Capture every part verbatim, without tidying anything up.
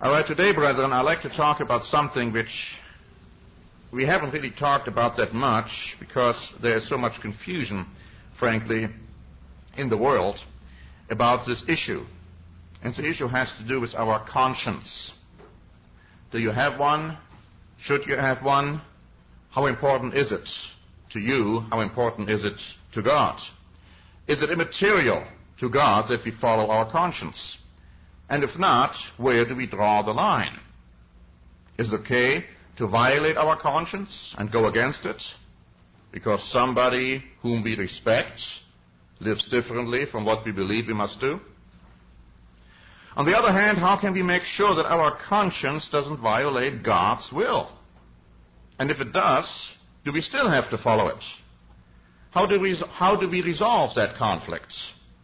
All right, today, brethren, I'd like to talk about something which we haven't really talked about that much because there is so much confusion, frankly, in the world about this issue. And the issue has to do with our conscience. Do you have one? Should you have one? How important is it to you? How important is it to God? Is it immaterial to God that we follow our conscience? And if not, where do we draw the line? Is it okay to violate our conscience and go against it because somebody whom we respect lives differently from what we believe we must do? On the other hand, how can we make sure that our conscience doesn't violate God's will? And if it does, do we still have to follow it? How do we, how do we resolve that conflict?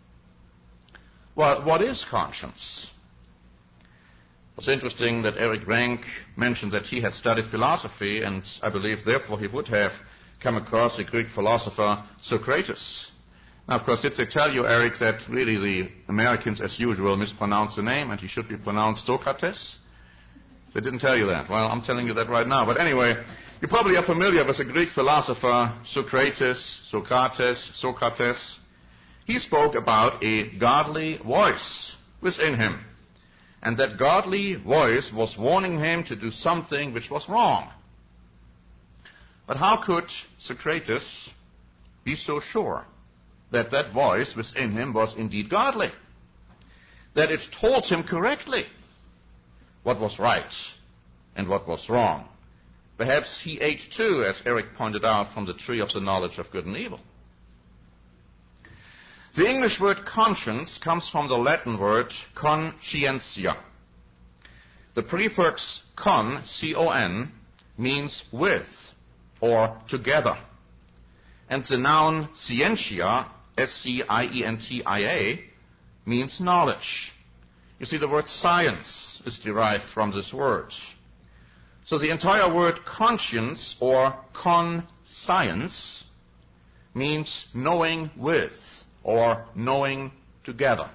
Well, what is conscience? It's interesting that Eric Rank mentioned that he had studied philosophy, and I believe, therefore, he would have come across the Greek philosopher Socrates. Now, of course, did they tell you, Eric, that really the Americans, as usual, mispronounce the name, and he should be pronounced Socrates? They didn't tell you that. Well, I'm telling you that right now. But anyway, you probably are familiar with the Greek philosopher Socrates, Socrates, Socrates. He spoke about a godly voice within him. And that godly voice was warning him to do something which was wrong. But how could Socrates be so sure that that voice within him was indeed godly? That it told him correctly what was right and what was wrong. Perhaps he ate too, as Eric pointed out, from the tree of the knowledge of good and evil. The English word conscience comes from the Latin word conscientia. The prefix con, C O N, means with or together. And the noun scientia, S C I E N T I A, means knowledge. You see, the word science is derived from this word. So the entire word conscience or conscience means knowing with or knowing together.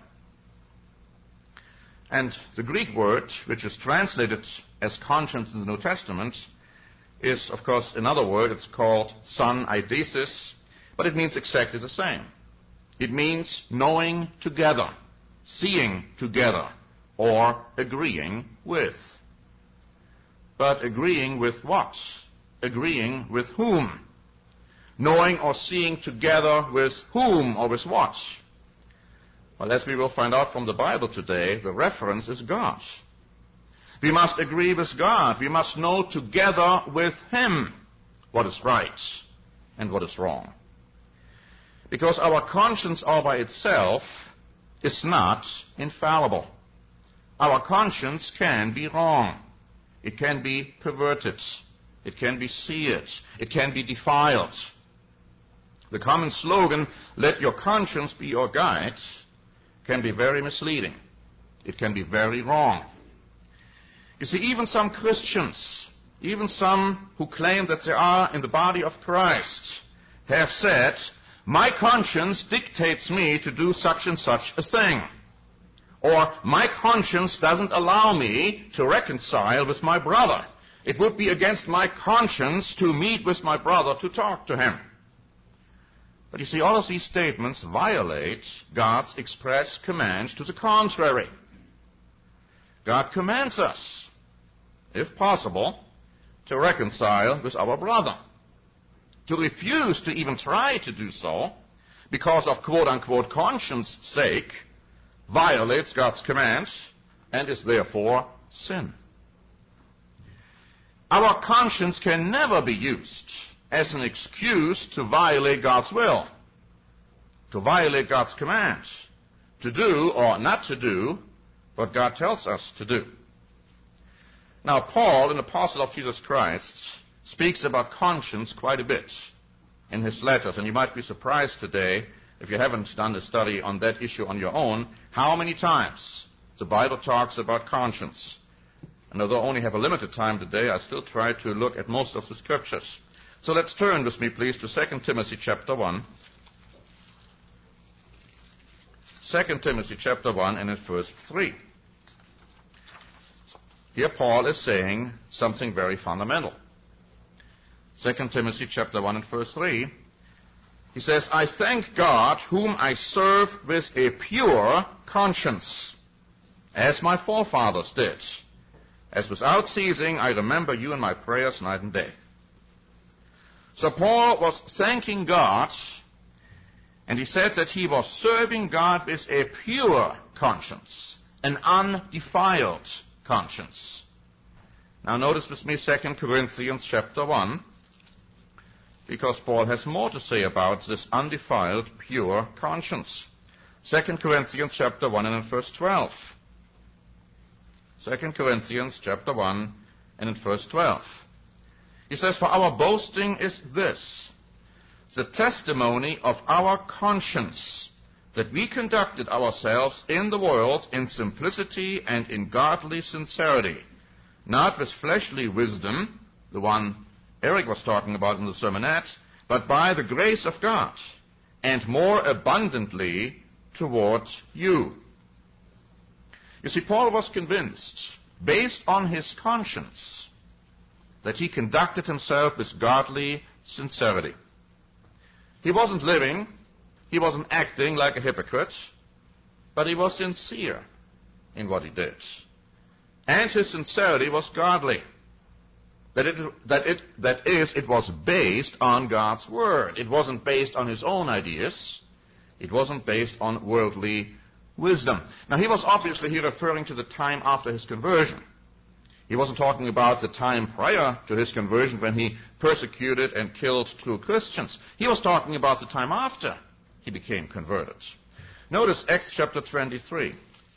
And the Greek word, which is translated as conscience in the New Testament, is, of course, another word. It's called suneidesis, but it means exactly the same. It means knowing together, seeing together, or agreeing with. But agreeing with what? Agreeing with whom? Knowing or seeing together with whom or with what? Well, as we will find out from the Bible today, the reference is God. We must agree with God. We must know together with Him what is right and what is wrong. Because our conscience all by itself is not infallible. Our conscience can be wrong. It can be perverted. It can be seared. It can be defiled. The common slogan, "Let your conscience be your guide," can be very misleading. It can be very wrong. You see, even some Christians, even some who claim that they are in the body of Christ, have said, "My conscience dictates me to do such and such a thing." Or, "My conscience doesn't allow me to reconcile with my brother. It would be against my conscience to meet with my brother to talk to him." But you see, all of these statements violate God's express command to the contrary. God commands us, if possible, to reconcile with our brother. To refuse to even try to do so, because of quote-unquote conscience sake, violates God's command and is therefore sin. Our conscience can never be used as an excuse to violate God's will, to violate God's commands, to do or not to do what God tells us to do. Now, Paul, an apostle of Jesus Christ, speaks about conscience quite a bit in his letters, and you might be surprised today, if you haven't done a study on that issue on your own, how many times the Bible talks about conscience. And although I only have a limited time today, I still try to look at most of the scriptures. So let's turn with me, please, to Second Timothy chapter one. Second Timothy chapter one and in verse three. Here Paul is saying something very fundamental. Second Timothy chapter one and verse three, he says, I thank God whom I serve with a pure conscience, as my forefathers did. As without ceasing I remember you in my prayers night and day. So Paul was thanking God, and he said that he was serving God with a pure conscience, an undefiled conscience. Now notice with me Second Corinthians chapter one, because Paul has more to say about this undefiled, pure conscience. Second Corinthians chapter one and in verse twelve. Second Corinthians chapter one and in verse twelve. He says, for our boasting is this, the testimony of our conscience, that we conducted ourselves in the world in simplicity and in godly sincerity, not with fleshly wisdom, the one Eric was talking about in the sermonette, but by the grace of God, and more abundantly toward you. You see, Paul was convinced, based on his conscience, that he conducted himself with godly sincerity. He wasn't living, he wasn't acting like a hypocrite, but he was sincere in what he did. And his sincerity was godly. That it, that it, that is, it was based on God's word. It wasn't based on his own ideas. It wasn't based on worldly wisdom. Now, he was obviously here referring to the time after his conversion. He wasn't talking about the time prior to his conversion when he persecuted and killed true Christians. He was talking about the time after he became converted. Notice Acts chapter twenty-three.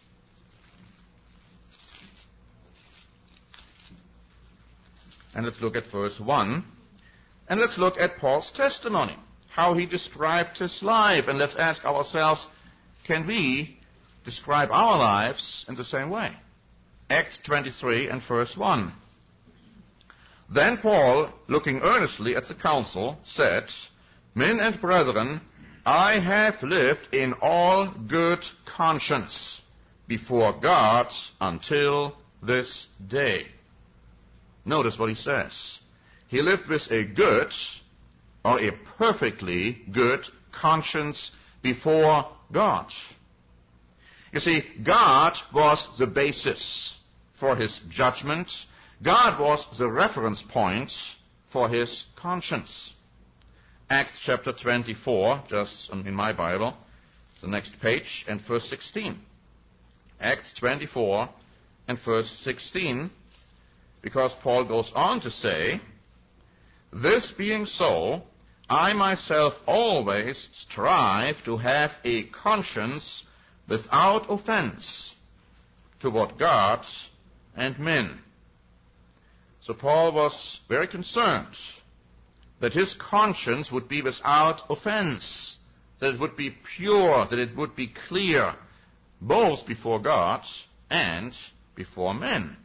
And let's look at verse one. And let's look at Paul's testimony, how he described his life. And let's ask ourselves, can we describe our lives in the same way? Acts twenty-three and verse one. Then Paul, looking earnestly at the council, said, Men and brethren, I have lived in all good conscience before God until this day. Notice what he says. He lived with a good, or a perfectly good conscience before God. You see, God was the basis for his judgment. God was the reference point for his conscience. Acts chapter twenty-four, just in my Bible, the next page, and verse sixteen. Acts twenty-four and verse sixteen, because Paul goes on to say, This being so, I myself always strive to have a conscience without offense toward God and men. So Paul was very concerned that his conscience would be without offense, that it would be pure, that it would be clear, both before God and before men.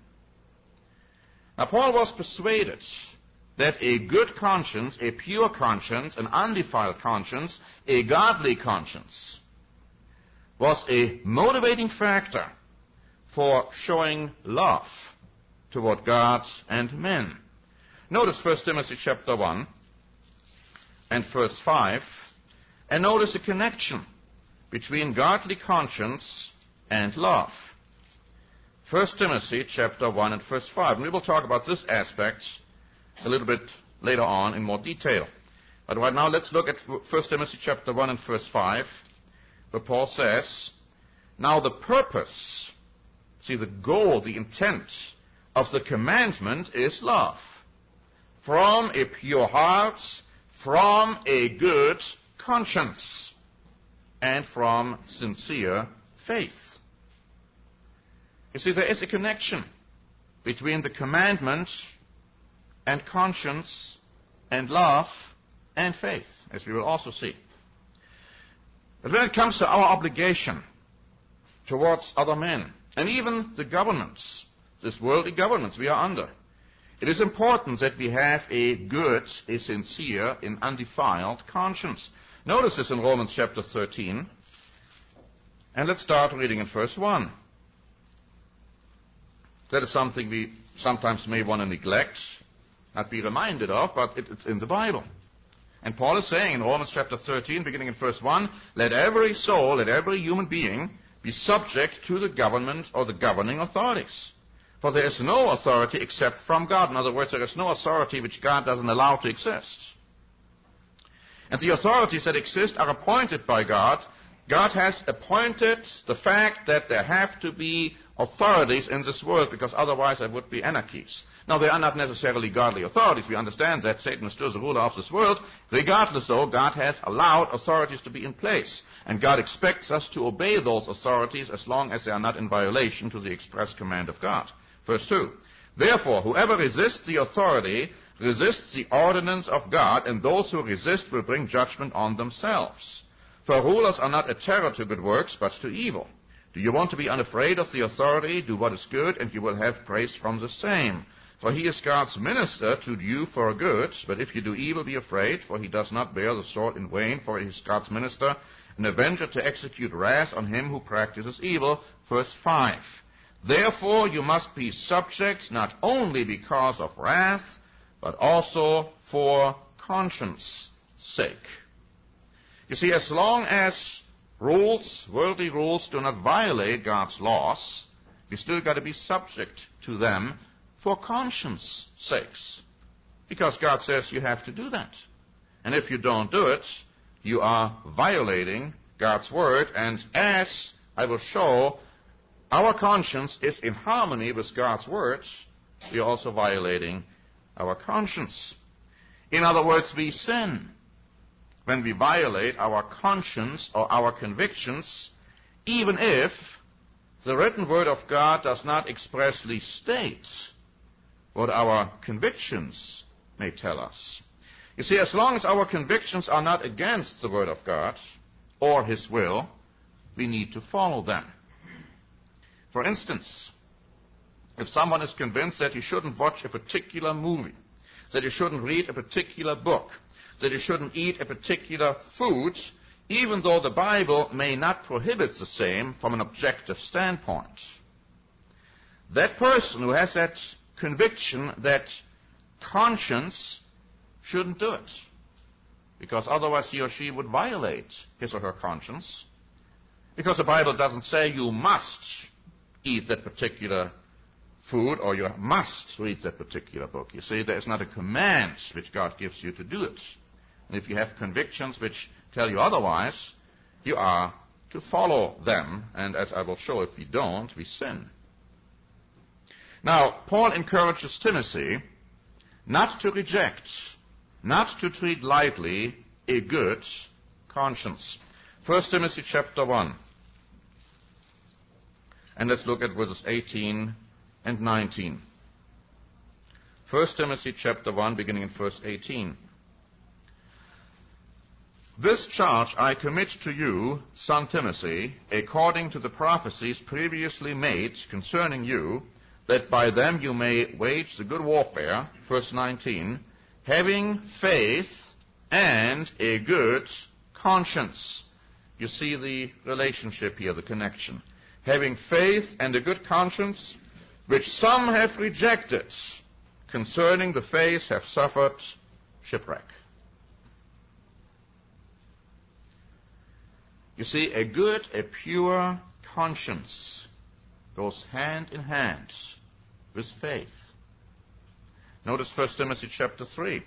Now Paul was persuaded that a good conscience, a pure conscience, an undefiled conscience, a godly conscience, was a motivating factor for showing love toward God and men. Notice First Timothy chapter one and verse five, and notice the connection between godly conscience and love. First Timothy chapter one and verse five. And we will talk about this aspect a little bit later on in more detail. But right now let's look at First Timothy chapter one and verse five, where Paul says, Now the purpose, see the goal, the intent of the commandment is love, from a pure heart, from a good conscience, and from sincere faith. You see, there is a connection between the commandment and conscience and love and faith, as we will also see. But when it comes to our obligation towards other men, and even the governments, this worldly governments we are under, it is important that we have a good, a sincere, and undefiled conscience. Notice this in Romans chapter thirteen, and let's start reading in verse one. That is something we sometimes may want to neglect, not be reminded of, but it, it's in the Bible. And Paul is saying in Romans chapter thirteen, beginning in verse one, let every soul, let every human being be subject to the government or the governing authorities. For there is no authority except from God. In other words, there is no authority which God doesn't allow to exist. And the authorities that exist are appointed by God. God has appointed the fact that there have to be authorities in this world, because otherwise there would be anarchies. Now, they are not necessarily godly authorities. We understand that Satan is still the ruler of this world. Regardless, though, God has allowed authorities to be in place. And God expects us to obey those authorities as long as they are not in violation to the express command of God. Verse two, therefore, whoever resists the authority resists the ordinance of God, and those who resist will bring judgment on themselves. For rulers are not a terror to good works, but to evil. Do you want to be unafraid of the authority? Do what is good, and you will have praise from the same. For he is God's minister to you for good, but if you do evil, be afraid, for he does not bear the sword in vain, for he is God's minister, an avenger to execute wrath on him who practices evil. Verse five. Therefore you must be subject, not only because of wrath, but also for conscience' sake. You see, as long as rules, worldly rules, do not violate God's laws, you still got to be subject to them for conscience sakes. Because God says you have to do that. And if you don't do it, you are violating God's word. And as I will show, our conscience is in harmony with God's word, we are also violating our conscience. In other words, we sin when we violate our conscience or our convictions, even if the written word of God does not expressly state what our convictions may tell us. You see, as long as our convictions are not against the word of God or his will, we need to follow them. For instance, if someone is convinced that he shouldn't watch a particular movie, that he shouldn't read a particular book, that he shouldn't eat a particular food, even though the Bible may not prohibit the same from an objective standpoint, that person who has that conviction, that conscience, shouldn't do it, because otherwise he or she would violate his or her conscience, because the Bible doesn't say you must eat that particular food or you must read that particular book. You see, there is not a command which God gives you to do it. And if you have convictions which tell you otherwise, you are to follow them. And as I will show, if we don't, we sin. Now, Paul encourages Timothy not to reject, not to treat lightly a good conscience. First Timothy chapter one. And let's look at verses eighteen and nineteen. First Timothy chapter one, beginning in verse eighteen. This charge I commit to you, son Timothy, according to the prophecies previously made concerning you, that by them you may wage the good warfare, verse nineteen, having faith and a good conscience. You see the relationship here, the connection. Having faith and a good conscience, which some have rejected, concerning the faith have suffered shipwreck. You see, a good, a pure conscience goes hand in hand with faith. Notice First Timothy chapter three.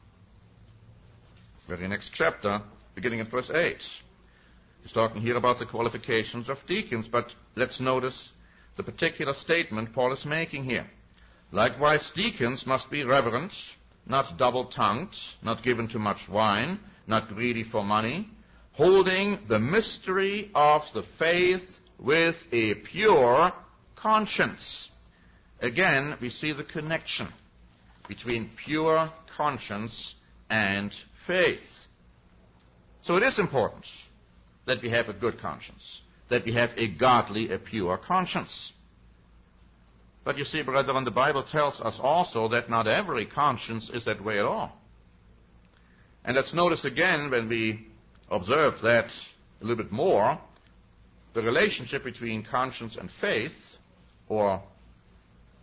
Very next chapter, beginning in verse eight. He's talking here about the qualifications of deacons, but let's notice the particular statement Paul is making here. Likewise, deacons must be reverent, not double-tongued, not given to much wine, not greedy for money, holding the mystery of the faith with a pure conscience. Again, we see the connection between pure conscience and faith. So it is important that we have a good conscience, that we have a godly, a pure conscience. But you see, brethren, the Bible tells us also that not every conscience is that way at all. And let's notice again, when we observe that a little bit more, the relationship between conscience and faith, or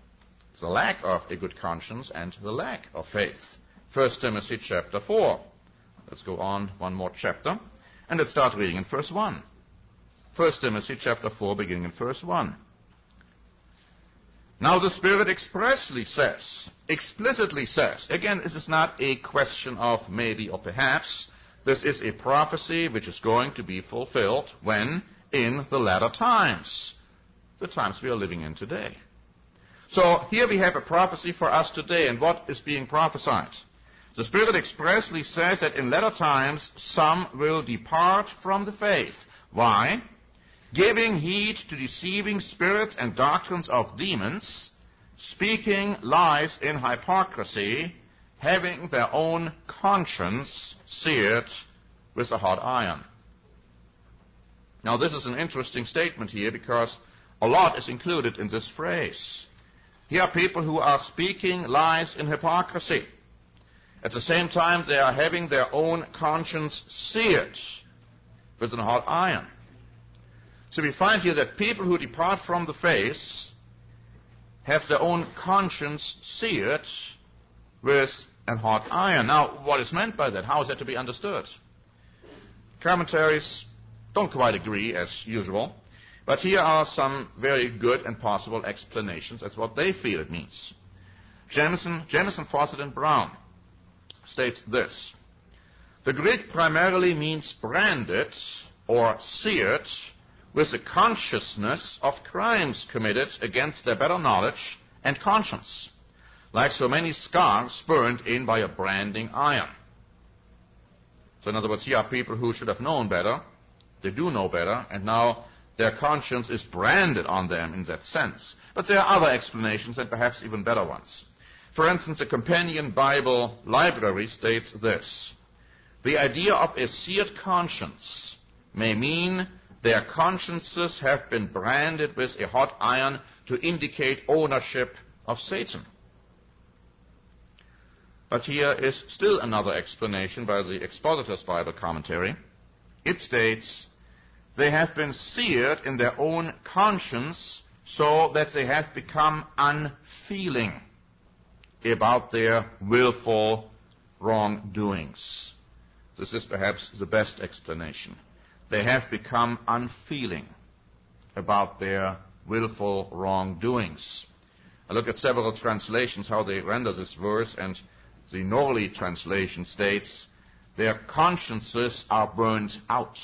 the lack of a good conscience and the lack of faith. First Timothy chapter four. Let's go on one more chapter, and let's start reading in verse one. First Timothy chapter four, beginning in verse one. Now the Spirit expressly says, explicitly says, again, this is not a question of maybe or perhaps, this is a prophecy which is going to be fulfilled when? In the latter times, the times we are living in today. So here we have a prophecy for us today, and what is being prophesied? The Spirit expressly says that in latter times some will depart from the faith. Why? Giving heed to deceiving spirits and doctrines of demons, speaking lies in hypocrisy, having their own conscience seared with a hot iron. Now this is an interesting statement here because a lot is included in this phrase. Here are people who are speaking lies in hypocrisy. At the same time, they are having their own conscience seared with a hot iron. So we find here that people who depart from the faith have their own conscience seared with a hot iron. Now, what is meant by that? How is that to be understood? Commentaries don't quite agree, as usual, but here are some very good and possible explanations as what they feel it means. Jamieson, Jamieson, Fawcett, and Brown states this: the Greek primarily means branded or seared with a consciousness of crimes committed against their better knowledge and conscience, like so many scars burned in by a branding iron. So in other words, here are people who should have known better, they do know better, and now their conscience is branded on them in that sense. But there are other explanations, and perhaps even better ones. For instance, the Companion Bible Library states this: the idea of a seared conscience may mean their consciences have been branded with a hot iron to indicate ownership of Satan. But here is still another explanation by the Expositor's Bible Commentary. It states, they have been seared in their own conscience so that they have become unfeeling about their willful wrongdoings. This is perhaps the best explanation. They have become unfeeling about their willful wrongdoings. I look at several translations, how they render this verse, and the Norley translation states, their consciences are burned out.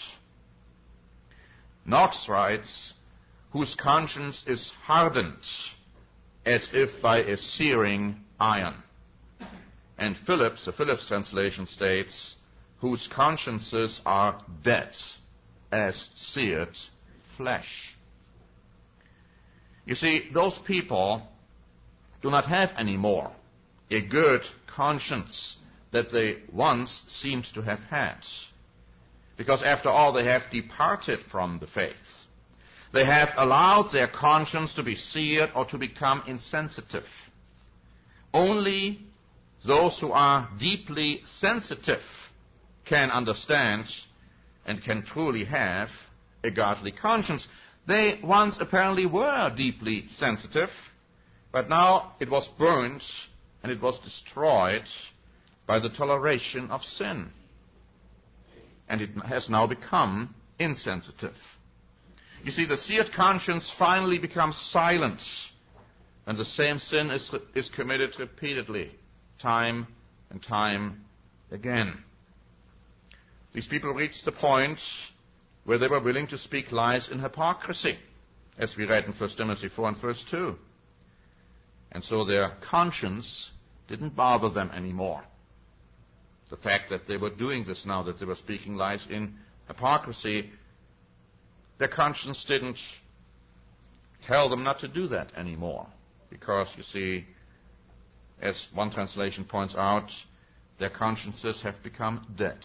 Knox writes, whose conscience is hardened as if by a searing iron. And Phillips, the Phillips translation states, whose consciences are dead as seared flesh. You see, those people do not have anymore a good conscience that they once seemed to have had. Because after all, they have departed from the faith. They have allowed their conscience to be seared or to become insensitive. Only those who are deeply sensitive can understand and can truly have a godly conscience. They once apparently were deeply sensitive, but now it was burned and it was destroyed by the toleration of sin. And it has now become insensitive. You see, the seared conscience finally becomes silent when the same sin is, is committed repeatedly, time and time again. These people reached the point where they were willing to speak lies in hypocrisy, as we read in First Timothy four and verse two. And so their conscience didn't bother them anymore. The fact that they were doing this now, that they were speaking lies in hypocrisy, their conscience didn't tell them not to do that anymore. Because, you see, as one translation points out, their consciences have become dead.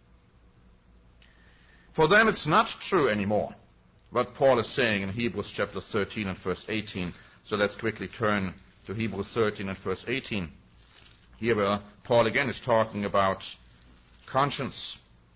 For them it's not true anymore what Paul is saying in Hebrews chapter thirteen and verse eighteen. So let's quickly turn to Hebrews thirteen and verse eighteen. Here where Paul again is talking about conscience.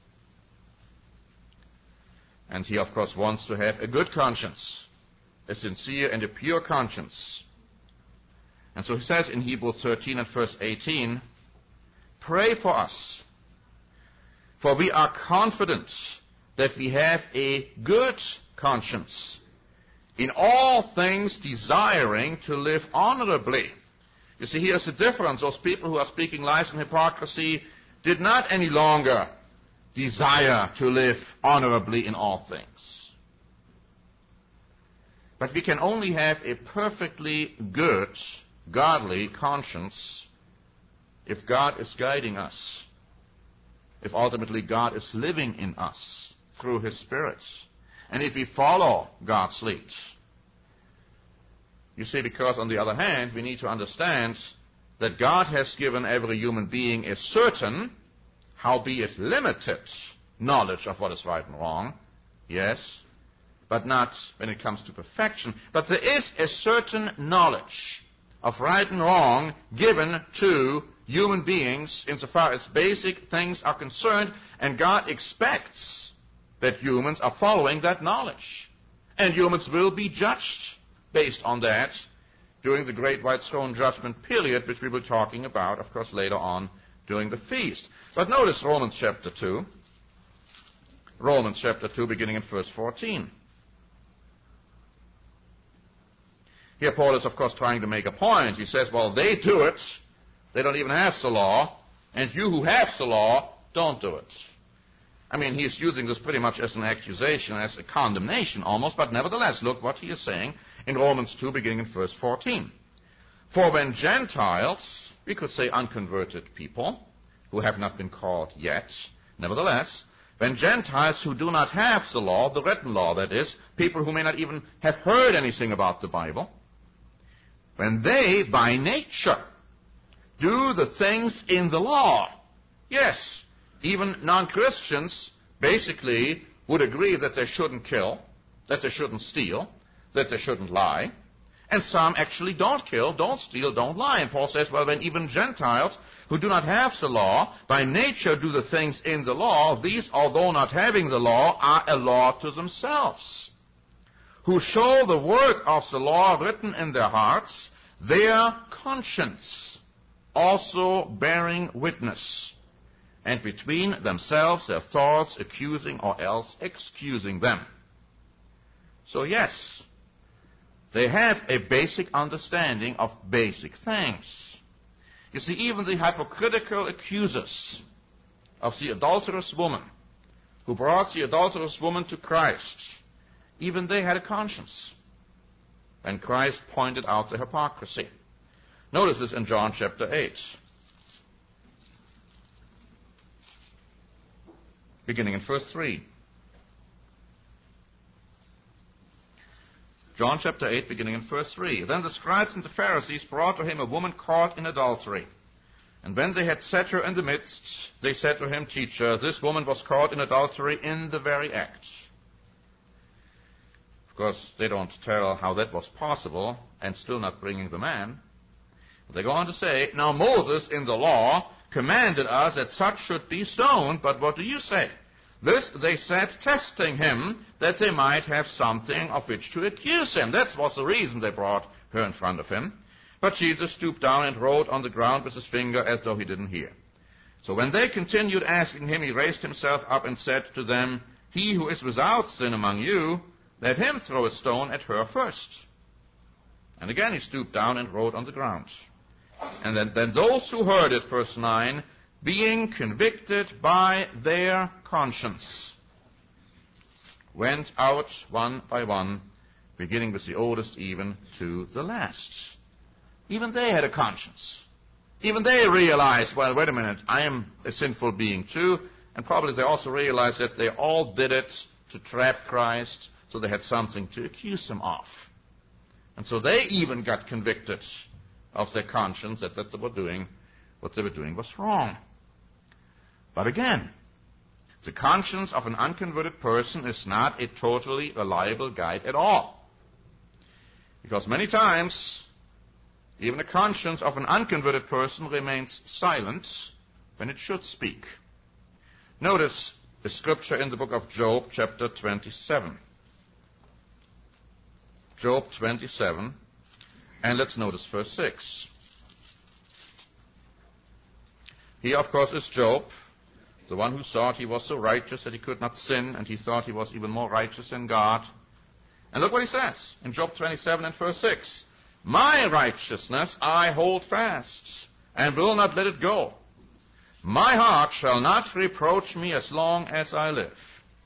And he of course wants to have a good conscience, a sincere and a pure conscience. And And so he says in Hebrews thirteen and verse eighteen, pray for us, for we are confident that we have a good conscience, in all things desiring to live honorably. You see, here's the difference. Those people who are speaking lies and hypocrisy did not any longer desire to live honorably in all things. But we can only have a perfectly good, godly conscience if God is guiding us, if ultimately God is living in us through His Spirit, and if we follow God's lead. You see, because on the other hand, we need to understand that God has given every human being a certain, howbeit limited, knowledge of what is right and wrong, yes, but not when it comes to perfection. But there is a certain knowledge of right and wrong given to human beings insofar as basic things are concerned, and God expects that humans are following that knowledge. And humans will be judged based on that during the Great White Throne Judgment period, which we will be talking about, of course, later on during the feast. But notice Romans chapter two. Romans chapter two, beginning in verse fourteen. Here Paul is, of course, trying to make a point. He says, well, they do it. They don't even have the law. And you who have the law don't do it. I mean, he's using this pretty much as an accusation, as a condemnation almost, but nevertheless, look what he is saying in Romans two, beginning in verse fourteen. For when Gentiles, we could say unconverted people, who have not been called yet, nevertheless, when Gentiles who do not have the law, the written law that is, people who may not even have heard anything about the Bible, when they, by nature, do the things in the law, yes, even non-Christians basically would agree that they shouldn't kill, that they shouldn't steal, that they shouldn't lie. And some actually don't kill, don't steal, don't lie. And Paul says, well, when even Gentiles who do not have the law, by nature do the things in the law, these, although not having the law, are a law to themselves, who show the work of the law written in their hearts, their conscience also bearing witness, and between themselves their thoughts accusing or else excusing them. So yes, they have a basic understanding of basic things. You see, even the hypocritical accusers of the adulterous woman who brought the adulterous woman to Christ, even they had a conscience, and Christ pointed out the hypocrisy. Notice this in John chapter eight. Beginning in verse three. John chapter eight, beginning in verse three. Then the scribes and the Pharisees brought to him a woman caught in adultery. And when they had set her in the midst, they said to him, Teacher, this woman was caught in adultery in the very act. Of course, they don't tell how that was possible, and still not bringing the man. But they go on to say, Now Moses in the law commanded us that such should be stoned, but what do you say? This they said, testing him, that they might have something of which to accuse him. That was the reason they brought her in front of him. But Jesus stooped down and wrote on the ground with his finger as though he didn't hear. So when they continued asking him, he raised himself up and said to them, He who is without sin among you, let him throw a stone at her first. And again he stooped down and wrote on the ground. And then, then those who heard it, verse nine, being convicted by their conscience, went out one by one, beginning with the oldest even to the last. Even they had a conscience. Even they realized, well, wait a minute, I am a sinful being too, and probably they also realized that they all did it to trap Christ, so they had something to accuse him of. And so they even got convicted of their conscience that, that they were doing, what they were doing was wrong. But again, the conscience of an unconverted person is not a totally reliable guide at all. Because many times, even the conscience of an unconverted person remains silent when it should speak. Notice the scripture in the book of Job, chapter twenty-seven. Job twenty-seven, and let's notice verse six. Here, of course, is Job, the one who thought he was so righteous that he could not sin, and he thought he was even more righteous than God. And look what he says in Job twenty-seven and verse six. My righteousness I hold fast, and will not let it go. My heart shall not reproach me as long as I live.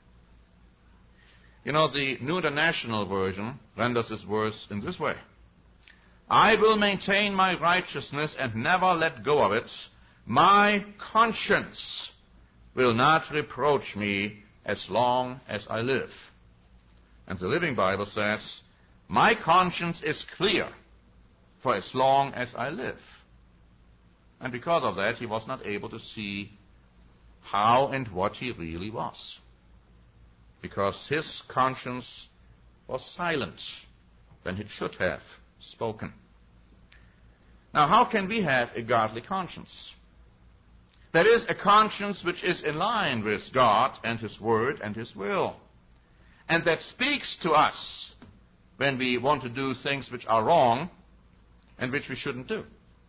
You know, the New International Version renders this verse in this way. I will maintain my righteousness and never let go of it. My conscience will not reproach me as long as I live. And the Living Bible says, my conscience is clear for as long as I live. And because of that, he was not able to see how and what he really was. Because his conscience was silent when it should have spoken. Now, how can we have a godly conscience? That is, a conscience which is in line with God and His Word and His will. And that speaks to us when we want to do things which are wrong and which we shouldn't do.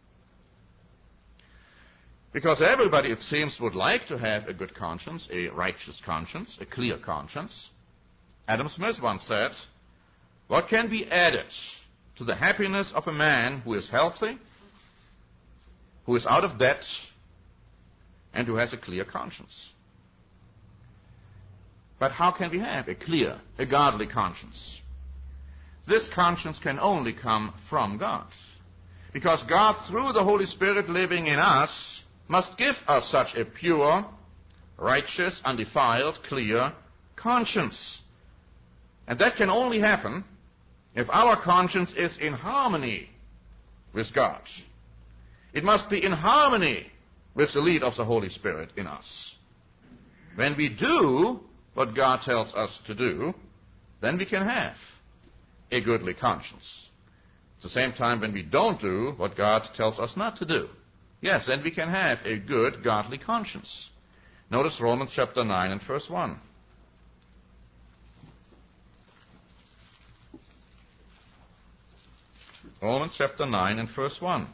Because everybody, it seems, would like to have a good conscience, a righteous conscience, a clear conscience. Adam Smith once said, what can be added to the happiness of a man who is healthy, who is out of debt, and who has a clear conscience? But how can we have a clear, a godly conscience? This conscience can only come from God. Because God, through the Holy Spirit living in us, must give us such a pure, righteous, undefiled, clear conscience. And that can only happen if our conscience is in harmony with God. It must be in harmony with the lead of the Holy Spirit in us. When we do what God tells us to do, then we can have a goodly conscience. At the same time, when we don't do what God tells us not to do, yes, then we can have a good, godly conscience. Notice Romans chapter nine and verse one. Romans chapter nine and verse one.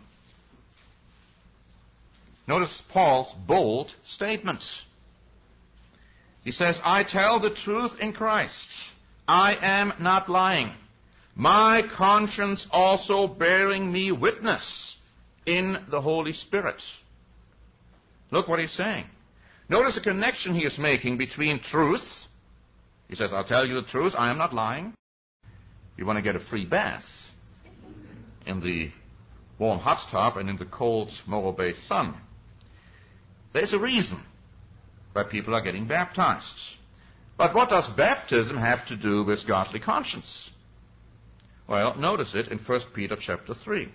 Notice Paul's bold statement. He says, I tell the truth in Christ. I am not lying. My conscience also bearing me witness in the Holy Spirit. Look what he's saying. Notice the connection he is making between truth. He says, I'll tell you the truth, I am not lying. You want to get a free bath in the warm hot tub and in the cold Morro Bay sun. There's a reason why people are getting baptized. But what does baptism have to do with godly conscience? Well, notice it in First Peter chapter three.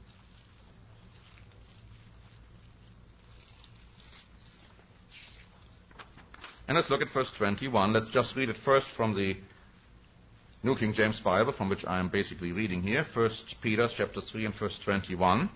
And let's look at verse twenty-one. Let's just read it first from the New King James Bible, from which I am basically reading here. First Peter chapter three and verse twenty-one.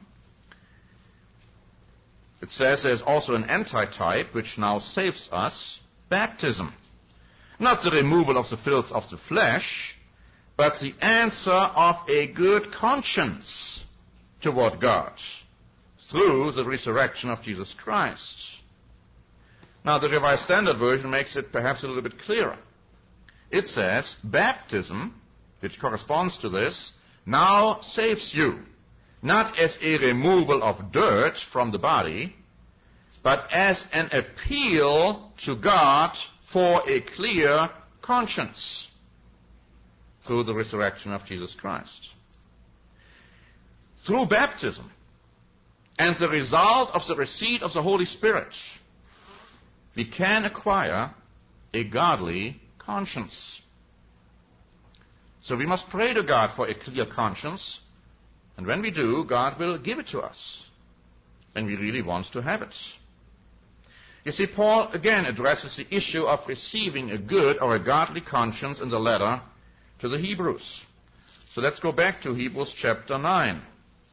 It says there's also an antitype which now saves us, baptism. Not the removal of the filth of the flesh, but the answer of a good conscience toward God through the resurrection of Jesus Christ. Now, the Revised Standard Version makes it perhaps a little bit clearer. It says, baptism, which corresponds to this, now saves you, not as a removal of dirt from the body, but as an appeal to God for a clear conscience through the resurrection of Jesus Christ. Through baptism and the result of the receipt of the Holy Spirit, we can acquire a godly conscience. So we must pray to God for a clear conscience, and when we do, God will give it to us, when we really want to have it. You see, Paul again addresses the issue of receiving a good or a godly conscience in the letter to the Hebrews. So let's go back to Hebrews chapter nine.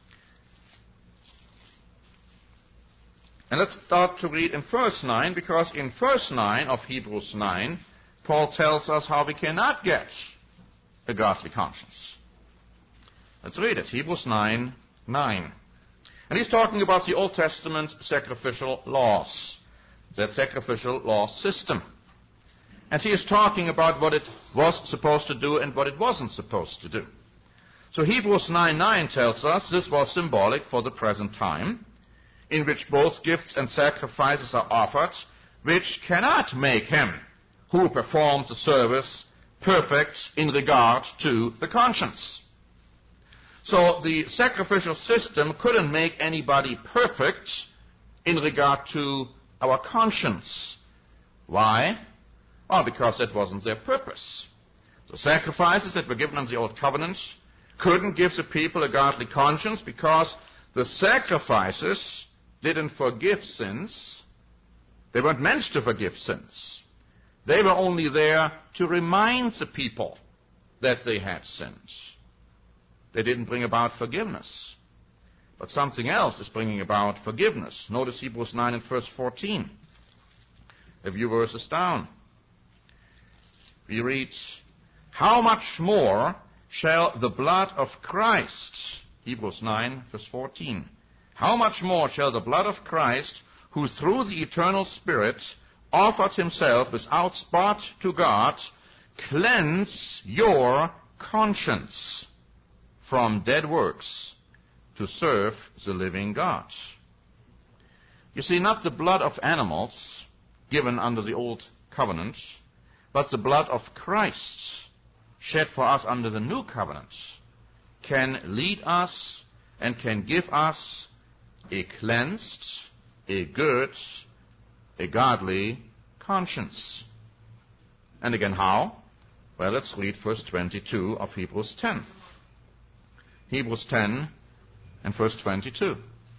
And let's start to read in verse nine, because in verse nine of Hebrews nine, Paul tells us how we cannot get a godly conscience. Let's read it. Hebrews nine, nine. And he's talking about the Old Testament sacrificial laws, that sacrificial law system. And he is talking about what it was supposed to do and what it wasn't supposed to do. So Hebrews nine nine tells us this was symbolic for the present time, in which both gifts and sacrifices are offered, which cannot make him who performs the service perfect in regard to the conscience. So the sacrificial system couldn't make anybody perfect in regard to our conscience. Why? Well, because that wasn't their purpose. The sacrifices that were given in the Old Covenant couldn't give the people a godly conscience because the sacrifices didn't forgive sins. They weren't meant to forgive sins. They were only there to remind the people that they had sinned. They didn't bring about forgiveness. But something else is bringing about forgiveness. Notice Hebrews nine and verse fourteen. A few verses down. We read, how much more shall the blood of Christ, Hebrews nine, verse fourteen, how much more shall the blood of Christ, who through the eternal Spirit offered himself without spot to God, cleanse your conscience from dead works to serve the living God. You see, not the blood of animals given under the Old Covenant, but the blood of Christ shed for us under the New Covenant can lead us and can give us a cleansed, a good, a godly conscience. And again, how? Well, let's read verse twenty-two of Hebrews ten. Hebrews ten and verse twenty-two.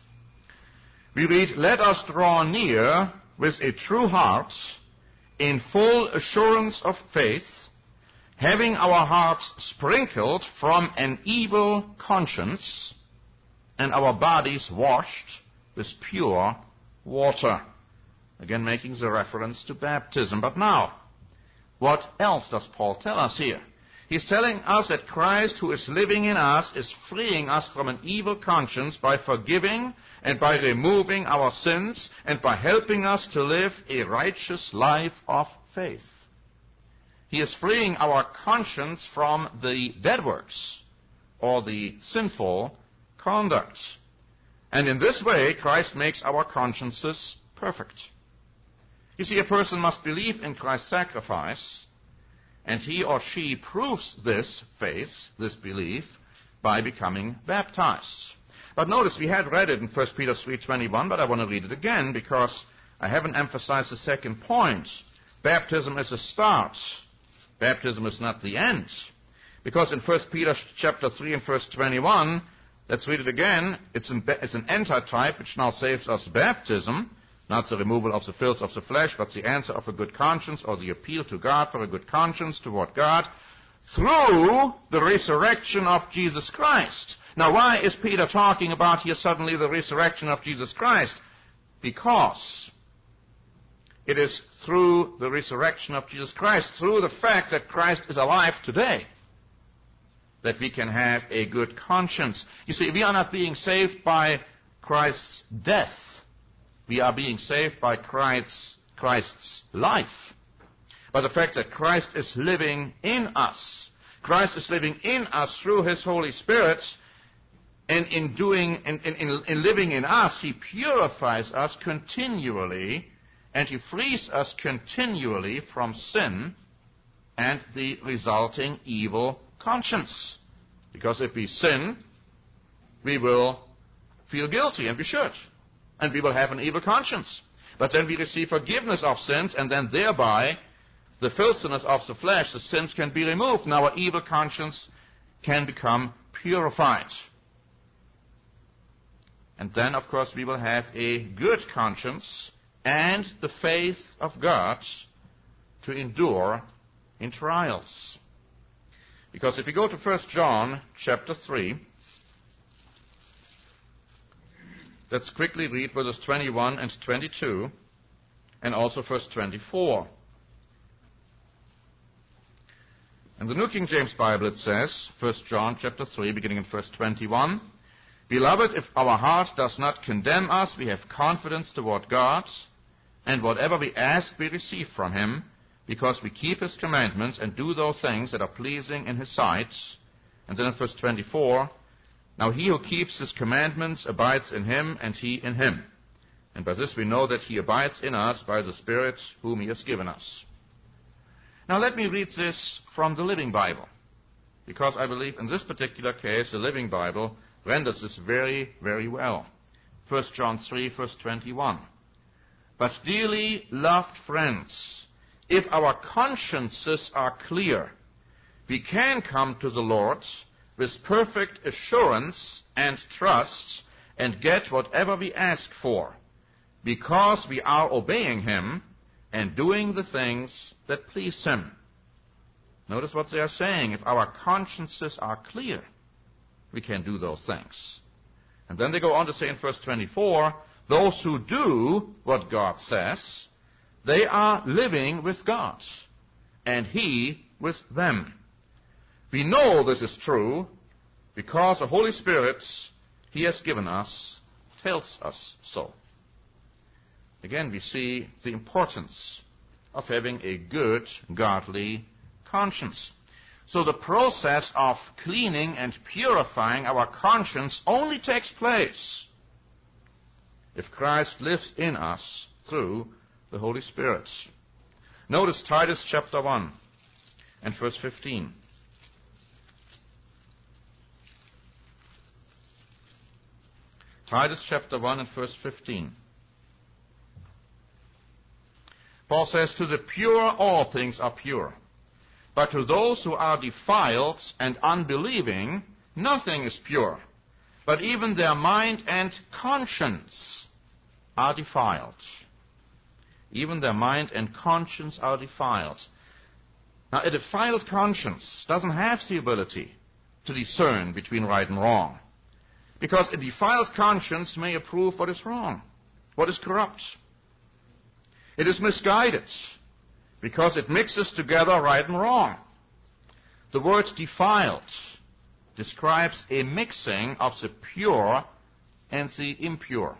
We read, let us draw near with a true heart, in full assurance of faith, having our hearts sprinkled from an evil conscience, and our bodies washed with pure water. Again, making the reference to baptism. But now, what else does Paul tell us here? He's telling us that Christ, who is living in us, is freeing us from an evil conscience by forgiving and by removing our sins and by helping us to live a righteous life of faith. He is freeing our conscience from the dead works or the sinful conduct. And in this way, Christ makes our consciences perfect. You see, a person must believe in Christ's sacrifice, and he or she proves this faith, this belief, by becoming baptized. But notice, we had read it in First Peter three twenty-one, but I want to read it again because I haven't emphasized the second point. Baptism is a start. Baptism is not the end. Because in First Peter chapter three and verse twenty-one, let's read it again, it's an, it's an antitype which now saves us baptism, not the removal of the filth of the flesh, but the answer of a good conscience, or the appeal to God for a good conscience toward God, through the resurrection of Jesus Christ. Now, why is Peter talking about here suddenly the resurrection of Jesus Christ? Because it is through the resurrection of Jesus Christ, through the fact that Christ is alive today, that we can have a good conscience. You see, we are not being saved by Christ's death. We are being saved by Christ's, Christ's life. By the fact that Christ is living in us. Christ is living in us through His Holy Spirit, and in doing, in, in, in living in us, He purifies us continually, and He frees us continually from sin and the resulting evil conscience. Because if we sin, we will feel guilty, and we should. And we will have an evil conscience. But then we receive forgiveness of sins, and then thereby the filthiness of the flesh, the sins can be removed, and our evil conscience can become purified. And then, of course, we will have a good conscience and the faith of God to endure in trials. Because if we go to First John chapter three, let's quickly read verses twenty-one and twenty-two, and also verse twenty-four. In the New King James Bible it says, First John chapter three, beginning in verse twenty-one, Beloved, if our heart does not condemn us, we have confidence toward God, and whatever we ask we receive from him, because we keep his commandments and do those things that are pleasing in his sight. And then in verse twenty-four, now he who keeps his commandments abides in him, and he in him. And by this we know that he abides in us by the Spirit whom he has given us. Now let me read this from the Living Bible, because I believe in this particular case the Living Bible renders this very, very well. First John three, verse twenty-one. But dearly loved friends, if our consciences are clear, we can come to the Lord with perfect assurance and trust and get whatever we ask for, because we are obeying him and doing the things that please him. Notice what they are saying. If our consciences are clear, we can do those things. And then they go on to say in verse twenty-four, those who do what God says, they are living with God, and he with them. We know this is true because the Holy Spirit he has given us tells us so. Again, we see the importance of having a good, godly conscience. So the process of cleaning and purifying our conscience only takes place if Christ lives in us through the Holy Spirit. Notice Titus chapter one and verse fifteen. Titus chapter one and verse fifteen. Paul says, to the pure all things are pure, but to those who are defiled and unbelieving nothing is pure, but even their mind and conscience are defiled. Even their mind and conscience are defiled. Now, a defiled conscience doesn't have the ability to discern between right and wrong, because a defiled conscience may approve what is wrong, what is corrupt. It is misguided because it mixes together right and wrong. The word defiled describes a mixing of the pure and the impure.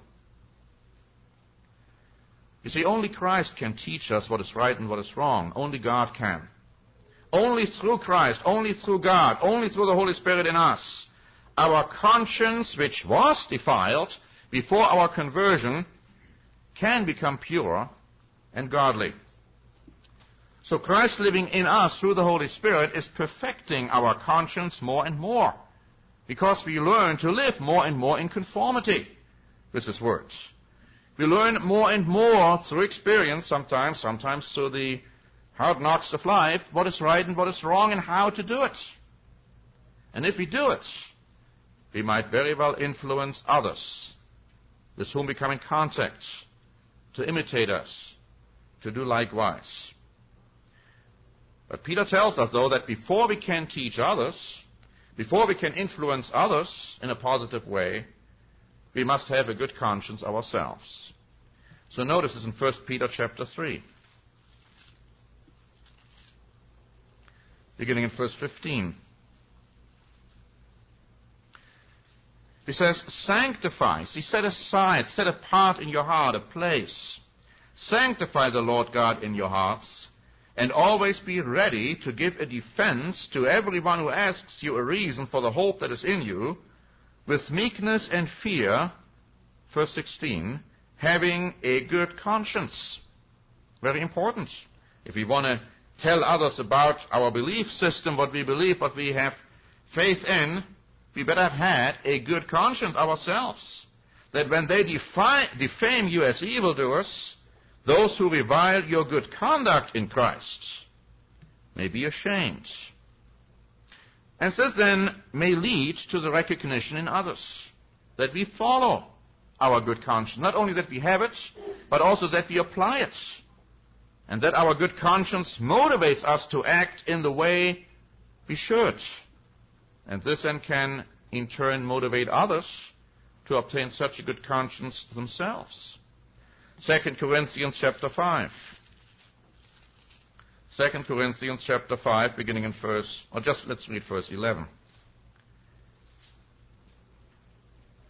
You see, only Christ can teach us what is right and what is wrong. Only God can. Only through Christ, only through God, only through the Holy Spirit in us, our conscience, which was defiled before our conversion, can become pure and godly. So Christ living in us through the Holy Spirit is perfecting our conscience more and more, because we learn to live more and more in conformity with his words. We learn more and more through experience, sometimes, sometimes through the hard knocks of life, what is right and what is wrong and how to do it. And if we do it, we might very well influence others with whom we come in contact to imitate us, to do likewise. But Peter tells us, though, that before we can teach others, before we can influence others in a positive way, we must have a good conscience ourselves. So notice this in First Peter chapter three. Beginning in verse fifteen. He says, sanctify, see, set aside, set apart in your heart a place. Sanctify the Lord God in your hearts, and always be ready to give a defense to everyone who asks you a reason for the hope that is in you, with meekness and fear, verse sixteen, having a good conscience. Very important. If we want to tell others about our belief system, what we believe, what we have faith in, we better have had a good conscience ourselves. That when they defi- defame you as evildoers, those who revile your good conduct in Christ may be ashamed. And this then may lead to the recognition in others that we follow our good conscience. Not only that we have it, but also that we apply it. And that our good conscience motivates us to act in the way we should. And this then can, in turn, motivate others to obtain such a good conscience themselves. Second Corinthians chapter five. Second Corinthians chapter five, beginning in verse, or just let's read verse eleven.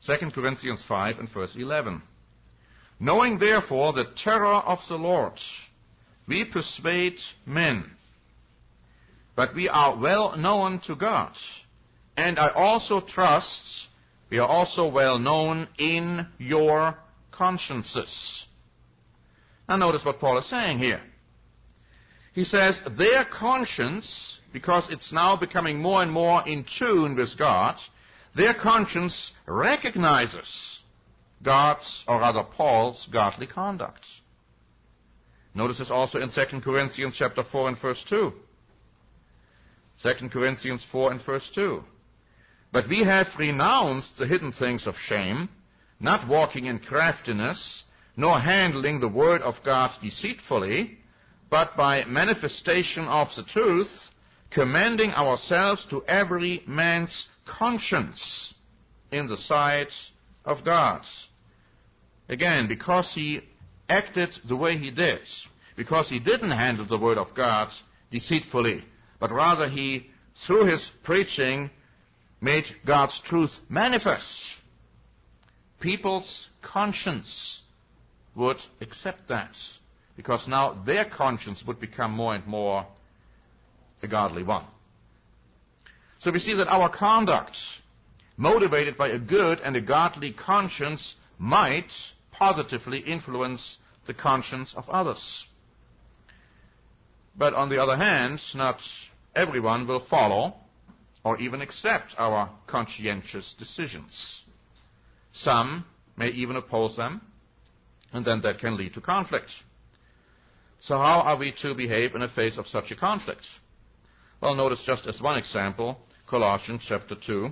Second Corinthians five and verse eleven. Knowing therefore the terror of the Lord, we persuade men, but we are well known to God. And I also trust we are also well known in your consciences. Now notice what Paul is saying here. He says their conscience, because it's now becoming more and more in tune with God, their conscience recognizes God's, or rather Paul's, godly conduct. Notice this also in Second Corinthians chapter four and verse two. Second Corinthians four and verse two. But we have renounced the hidden things of shame, not walking in craftiness, nor handling the word of God deceitfully, but by manifestation of the truth, commending ourselves to every man's conscience in the sight of God. Again, because he acted the way he did, because he didn't handle the word of God deceitfully, but rather he, through his preaching, made God's truth manifest, people's conscience would accept that, because now their conscience would become more and more a godly one. So we see that our conduct, motivated by a good and a godly conscience, might positively influence the conscience of others. But on the other hand, not everyone will follow or even accept our conscientious decisions. Some may even oppose them, and then that can lead to conflict. So how are we to behave in the face of such a conflict? Well, notice just as one example, Colossians chapter two,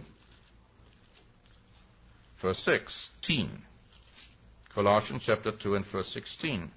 verse sixteen. Colossians chapter two and verse sixteen.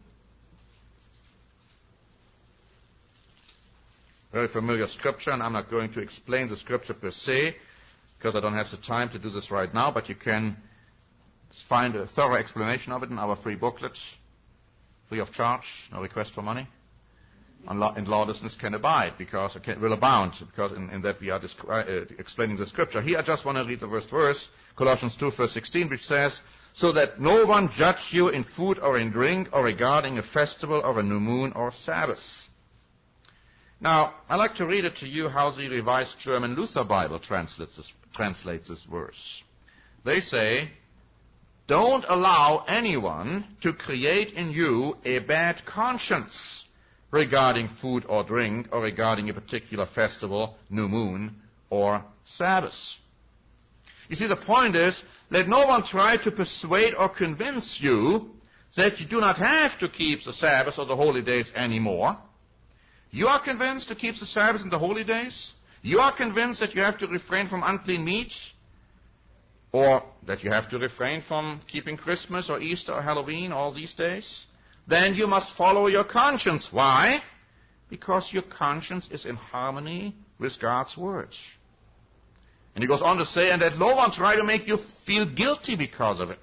Very familiar scripture, and I'm not going to explain the scripture per se, because I don't have the time to do this right now, but you can find a thorough explanation of it in our free booklet, free of charge, no request for money. And lawlessness can abide, because it can, will abound, because in, in that we are descri- uh, explaining the scripture. Here I just want to read the first verse, Colossians two, verse sixteen, which says, so that no one judge you in food or in drink, or regarding a festival or a new moon or Sabbath. Now, I'd like to read it to you how the Revised German Luther Bible translates this, translates this verse. They say, don't allow anyone to create in you a bad conscience regarding food or drink, or regarding a particular festival, new moon, or Sabbath. You see, the point is, let no one try to persuade or convince you that you do not have to keep the Sabbath or the holy days anymore. You are convinced to keep the Sabbath and the holy days? You are convinced that you have to refrain from unclean meat? Or that you have to refrain from keeping Christmas or Easter or Halloween all these days? Then you must follow your conscience. Why? Because your conscience is in harmony with God's word. And he goes on to say, and let no one try to make you feel guilty because of it.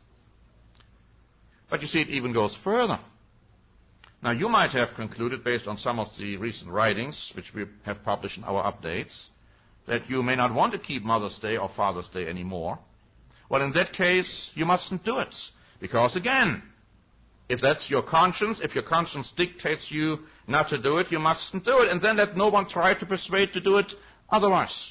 But you see, it even goes further. Now, you might have concluded, based on some of the recent writings, which we have published in our updates, that you may not want to keep Mother's Day or Father's Day anymore. Well, in that case, you mustn't do it. Because, again, if that's your conscience, if your conscience dictates you not to do it, you mustn't do it. And then let no one try to persuade to do it otherwise.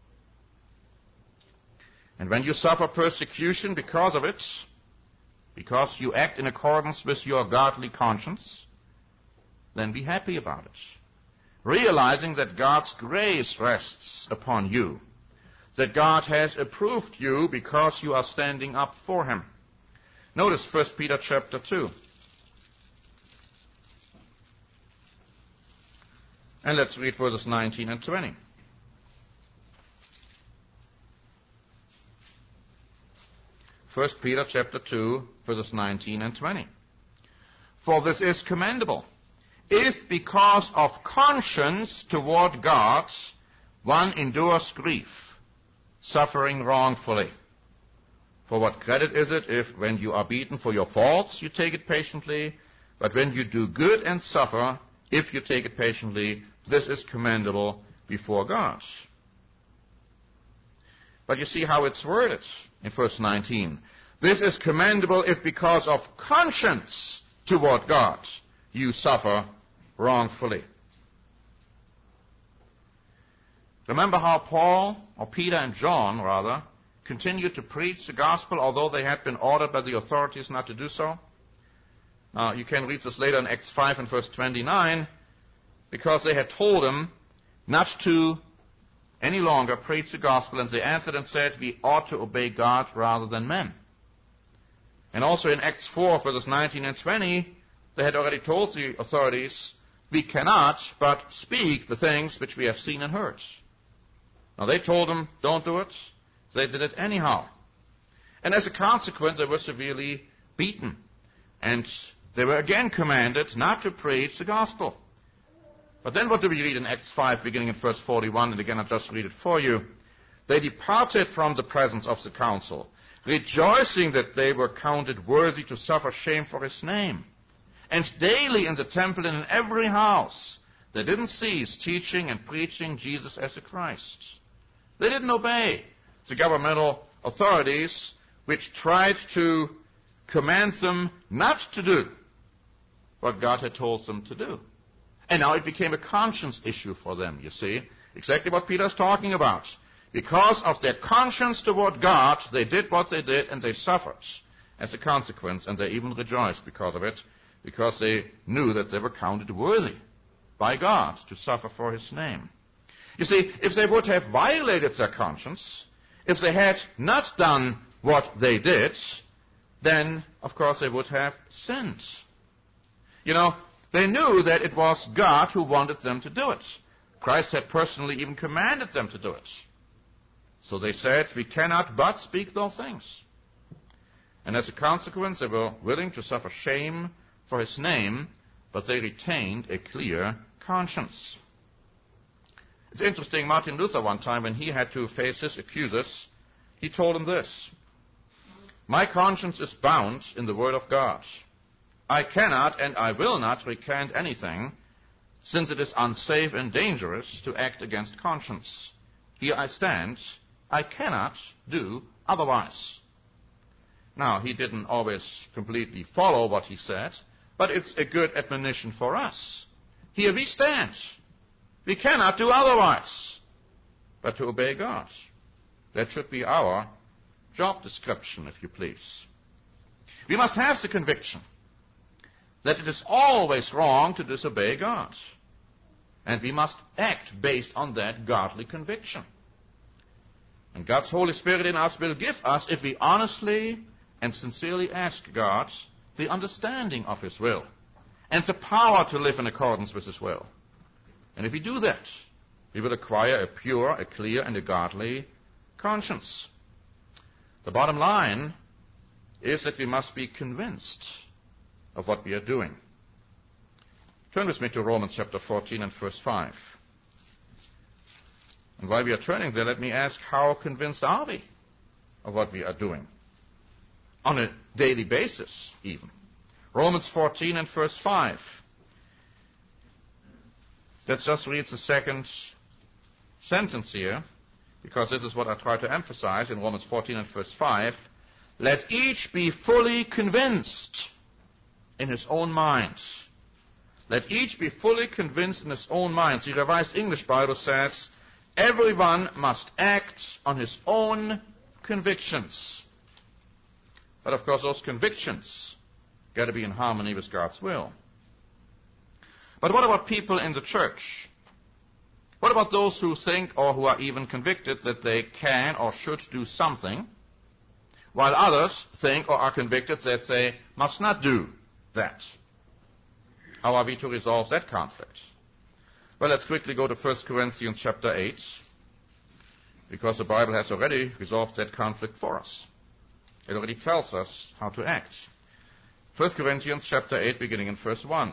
And when you suffer persecution because of it, because you act in accordance with your godly conscience, then be happy about it. Realizing that God's grace rests upon you, that God has approved you because you are standing up for him. Notice First Peter chapter two. And let's read verses nineteen and twenty. First Peter chapter two, verses nineteen and twenty. For this is commendable, if because of conscience toward God one endures grief, suffering wrongfully. For what credit is it if, when you are beaten for your faults, you take it patiently, but when you do good and suffer, if you take it patiently, this is commendable before God. But you see how it's worded in verse nineteen. This is commendable if because of conscience toward God you suffer wrongfully. Remember how Paul, or Peter and John rather, continued to preach the gospel although they had been ordered by the authorities not to do so? Now, you can read this later in Acts five and verse twenty-nine, because they had told him not to any longer preach the gospel, and they answered and said, we ought to obey God rather than men. And also in Acts four, verses nineteen and twenty, they had already told the authorities, we cannot but speak the things which we have seen and heard. Now they told them, don't do it. They did it anyhow. And as a consequence, they were severely beaten. And they were again commanded not to preach the gospel. But then what do we read in Acts five, beginning in verse forty-one? And again, I'll just read it for you. They departed from the presence of the council, rejoicing that they were counted worthy to suffer shame for his name. And daily in the temple and in every house, they didn't cease teaching and preaching Jesus as the Christ. They didn't obey the governmental authorities, which tried to command them not to do what God had told them to do. And now it became a conscience issue for them, you see. Exactly what Peter's talking about. Because of their conscience toward God, they did what they did and they suffered as a consequence, and they even rejoiced because of it, because they knew that they were counted worthy by God to suffer for his name. You see, if they would have violated their conscience, if they had not done what they did, then, of course, they would have sinned. You know, they knew that it was God who wanted them to do it. Christ had personally even commanded them to do it. So they said, we cannot but speak those things. And as a consequence, they were willing to suffer shame for his name, but they retained a clear conscience. It's interesting, Martin Luther one time, when he had to face his accusers, he told them this: my conscience is bound in the word of God. I cannot and I will not recant anything, since it is unsafe and dangerous to act against conscience. Here I stand. I cannot do otherwise. Now, he didn't always completely follow what he said, but it's a good admonition for us. Here we stand. We cannot do otherwise but to obey God. That should be our job description, if you please. We must have the conviction that it is always wrong to disobey God. And we must act based on that godly conviction. And God's Holy Spirit in us will give us, if we honestly and sincerely ask God, the understanding of his will and the power to live in accordance with his will. And if we do that, we will acquire a pure, a clear, and a godly conscience. The bottom line is that we must be convinced of what we are doing. Turn with me to Romans chapter fourteen and verse five. And while we are turning there, let me ask, how convinced are we of what we are doing? On a daily basis, even. Romans fourteen and verse five. Let's just read the second sentence here, because this is what I try to emphasize in Romans fourteen and verse five. Let each be fully convinced in his own mind. Let each be fully convinced in his own mind. The Revised English Bible says, everyone must act on his own convictions. But of course, those convictions got to be in harmony with God's will. But what about people in the church? What about those who think or who are even convicted that they can or should do something, while others think or are convicted that they must not do that? How are we to resolve that conflict? Well, let's quickly go to First Corinthians chapter eight, because the Bible has already resolved that conflict for us. It already tells us how to act. First Corinthians chapter eight, beginning in verse one.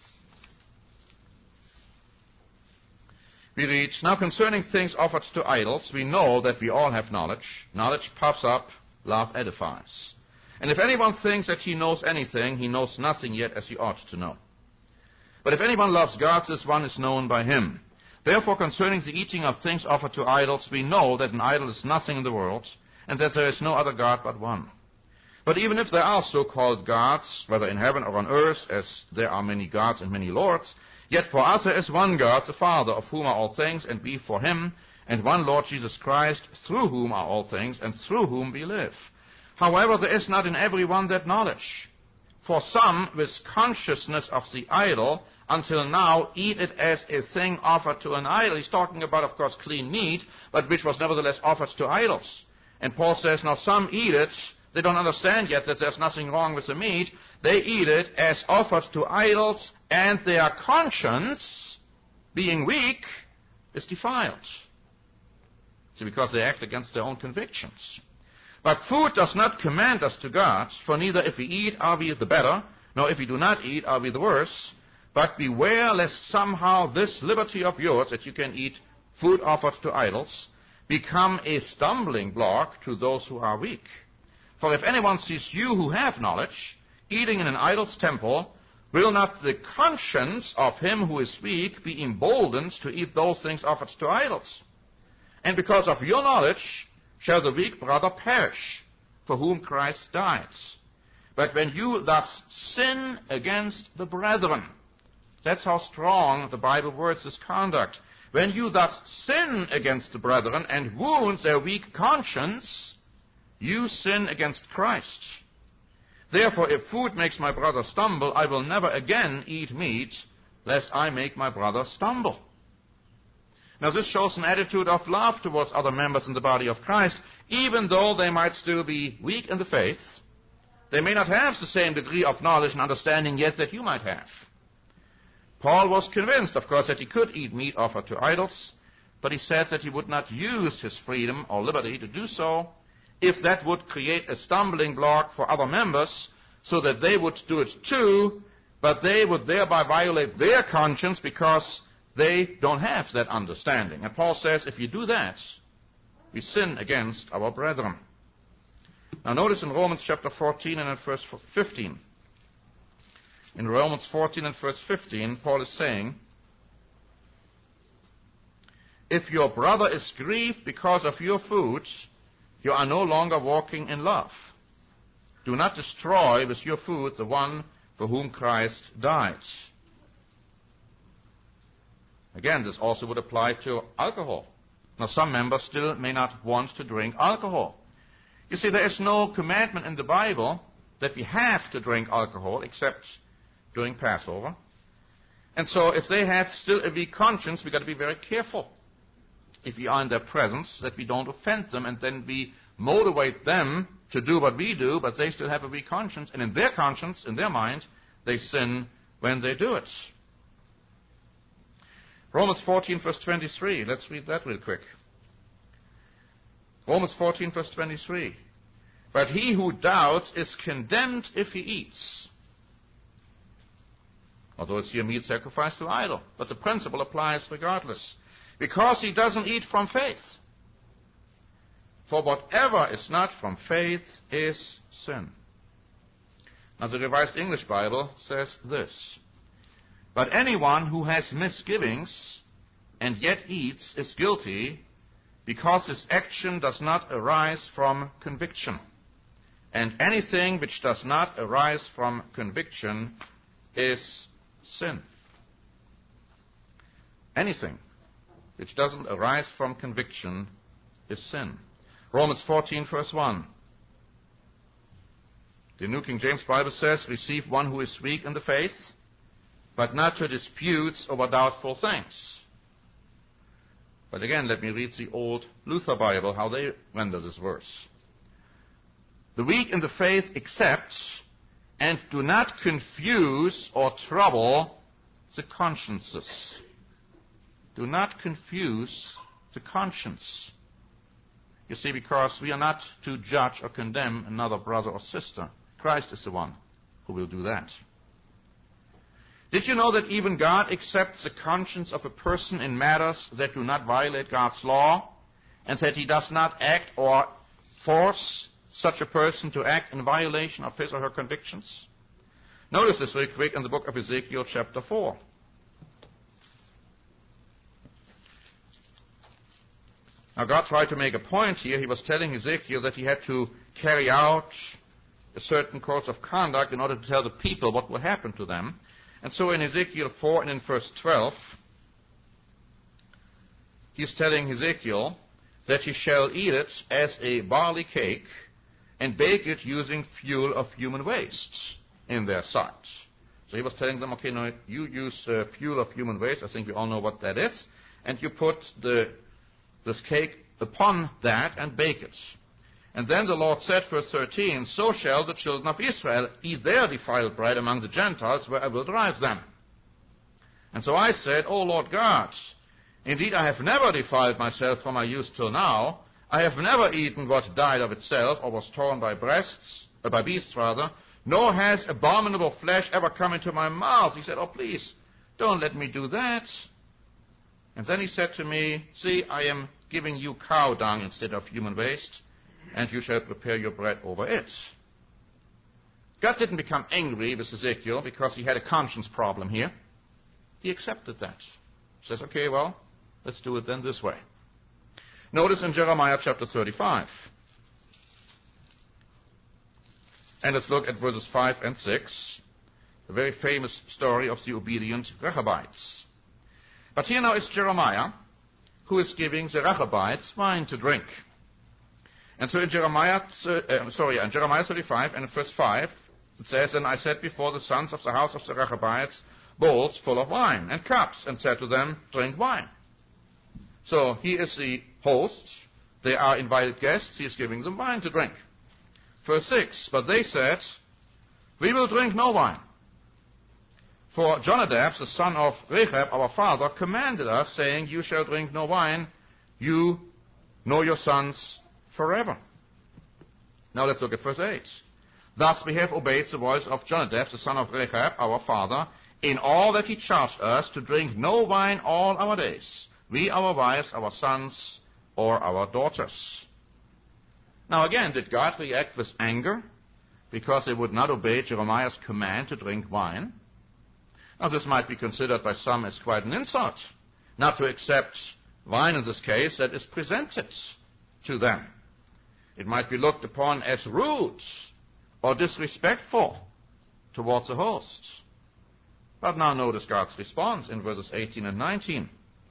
We read, now concerning things offered to idols, we know that we all have knowledge. Knowledge puffs up, love edifies. And if anyone thinks that he knows anything, he knows nothing yet as he ought to know. But if anyone loves God, this one is known by him. Therefore, concerning the eating of things offered to idols, we know that an idol is nothing in the world, and that there is no other God but one. But even if there are so-called gods, whether in heaven or on earth, as there are many gods and many lords, yet for us there is one God, the Father, of whom are all things, and we for him, and one Lord Jesus Christ, through whom are all things, and through whom we live. However, there is not in every one that knowledge. For some, with consciousness of the idol, until now eat it as a thing offered to an idol. He's talking about, of course, clean meat, but which was nevertheless offered to idols. And Paul says, now some eat it. They don't understand yet that there's nothing wrong with the meat. They eat it as offered to idols, and their conscience, being weak, is defiled. See, because they act against their own convictions. But food does not command us to God, for neither if we eat are we the better, nor if we do not eat are we the worse. But beware lest somehow this liberty of yours, that you can eat food offered to idols, become a stumbling block to those who are weak. For if anyone sees you who have knowledge, eating in an idol's temple, will not the conscience of him who is weak be emboldened to eat those things offered to idols? And because of your knowledge shall the weak brother perish, for whom Christ died. But when you thus sin against the brethren, that's how strong the Bible words this conduct. When you thus sin against the brethren and wound their weak conscience, you sin against Christ. Therefore, if food makes my brother stumble, I will never again eat meat, lest I make my brother stumble. Now, this shows an attitude of love towards other members in the body of Christ, even though they might still be weak in the faith. They may not have the same degree of knowledge and understanding yet that you might have. Paul was convinced, of course, that he could eat meat offered to idols, but he said that he would not use his freedom or liberty to do so if that would create a stumbling block for other members so that they would do it too, but they would thereby violate their conscience because they don't have that understanding. And Paul says, if you do that, we sin against our brethren. Now notice in Romans chapter fourteen and in verse fifteen. In Romans fourteen and verse fifteen, Paul is saying, if your brother is grieved because of your food, you are no longer walking in love. Do not destroy with your food the one for whom Christ died. Again, this also would apply to alcohol. Now, some members still may not want to drink alcohol. You see, there is no commandment in the Bible that we have to drink alcohol except during Passover. And so if they have still a weak conscience, we've got to be very careful if we are in their presence, that we don't offend them, and then we motivate them to do what we do, but they still have a weak conscience, and in their conscience, in their mind, they sin when they do it. Romans fourteen, verse twenty-three. Let's read that real quick. Romans fourteen, verse twenty-three. But he who doubts is condemned if he eats. Although it's here meat sacrificed to idol. But the principle applies regardless. Because he doesn't eat from faith. For whatever is not from faith is sin. Now the Revised English Bible says this. But anyone who has misgivings and yet eats is guilty because his action does not arise from conviction. And anything which does not arise from conviction is sin. Anything which doesn't arise from conviction is sin. Romans fourteen, verse one. The New King James Bible says, receive one who is weak in the faith, but not to disputes over doubtful things. But again, let me read the old Luther Bible, how they render this verse. The weak in the faith accept and do not confuse or trouble the consciences. Do not confuse the conscience. You see, because we are not to judge or condemn another brother or sister. Christ is the one who will do that. Did you know that even God accepts the conscience of a person in matters that do not violate God's law, and that he does not act or force such a person to act in violation of his or her convictions? Notice this very quick in the book of Ezekiel chapter four. Now God tried to make a point here. He was telling Ezekiel that he had to carry out a certain course of conduct in order to tell the people what would happen to them. And so in Ezekiel four and in verse twelve, he's telling Ezekiel that he shall eat it as a barley cake and bake it using fuel of human waste in their sight. So he was telling them, okay, now you use uh, fuel of human waste. I think we all know what that is. And you put the, this cake upon that and bake it. And then the Lord said, verse thirteen, so shall the children of Israel eat their defiled bread among the Gentiles, where I will drive them. And so I said, O Lord God, indeed I have never defiled myself from my youth till now. I have never eaten what died of itself, or was torn by breasts, uh, by beasts rather, nor has abominable flesh ever come into my mouth. He said, oh please, don't let me do that. And then he said to me, see, I am giving you cow dung instead of human waste, and you shall prepare your bread over it. God didn't become angry with Ezekiel because he had a conscience problem here. He accepted that. He says, okay, well, let's do it then this way. Notice in Jeremiah chapter thirty-five. And let's look at verses five and six, the very famous story of the obedient Rechabites. But here now is Jeremiah, who is giving the Rechabites wine to drink. And so in Jeremiah, uh, sorry, in Jeremiah thirty-five and verse five, it says, and I set before the sons of the house of the Rechabites bowls full of wine and cups, and said to them, drink wine. So he is the host. They are invited guests. He is giving them wine to drink. Verse six, but they said, we will drink no wine. For Jonadab, the son of Rechab, our father, commanded us, saying, you shall drink no wine, you nor your sons forever. Now let's look at verse eight. Thus we have obeyed the voice of Jonadab, the son of Rechab, our father, in all that he charged us to drink no wine all our days, we, our wives, our sons, or our daughters. Now again, did God react with anger because they would not obey Jeremiah's command to drink wine? Now this might be considered by some as quite an insult, not to accept wine in this case that is presented to them. It might be looked upon as rude or disrespectful towards the host. But now notice God's response in verses eighteen and nineteen.